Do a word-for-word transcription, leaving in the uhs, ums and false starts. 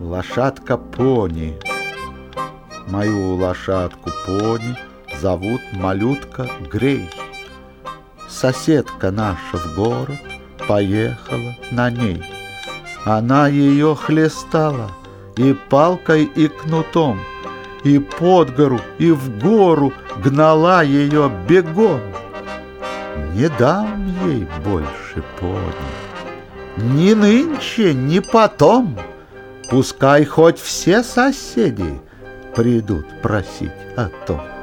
Лошадка Пони. Мою лошадку Пони зовут малютка Грей. Соседка наша в город поехала на ней. Она ее хлестала и палкой, и кнутом, и под гору, и в гору гнала ее бегом. Не дам ей больше Пони, ни нынче, ни потом. Пускай хоть все соседи придут просить о том.